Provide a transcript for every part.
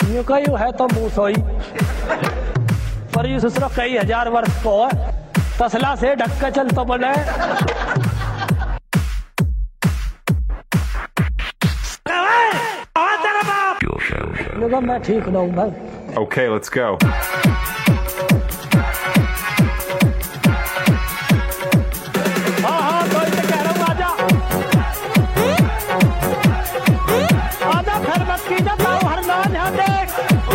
यूं कहीं है तो मुंह सोई पर ये ससुरा कई हजार वर्ष को है तसला से ढक के चल तो बने मैं ठीक ना हूं भाई। Okay, let's go. हाँ तो इसे कह रहा हूँ आजा आजा घर मत की जाता हूँ हर ना ध्यान देख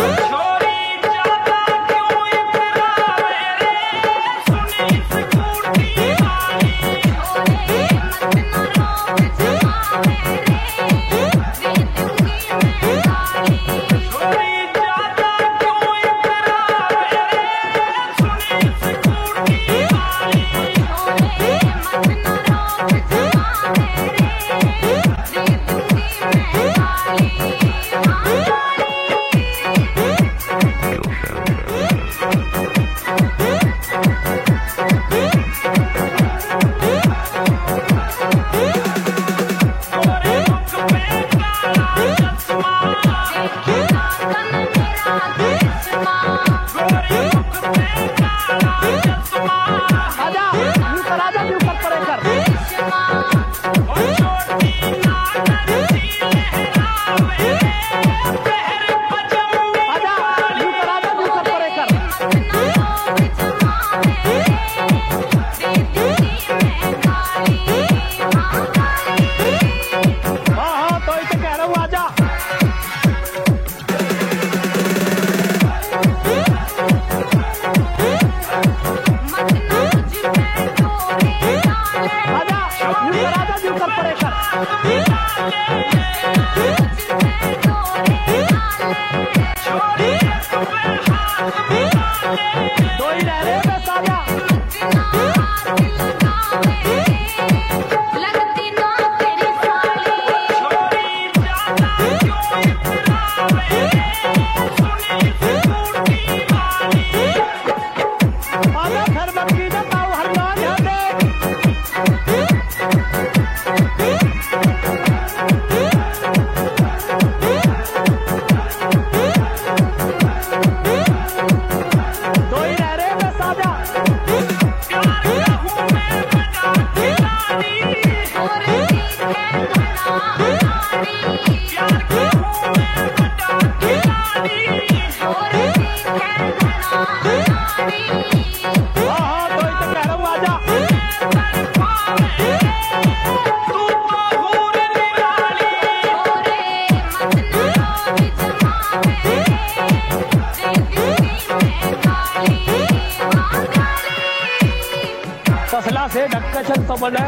तसला से ढक के चल तो बने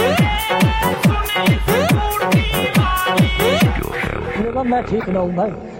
मैं ठीक ना हूं भाई।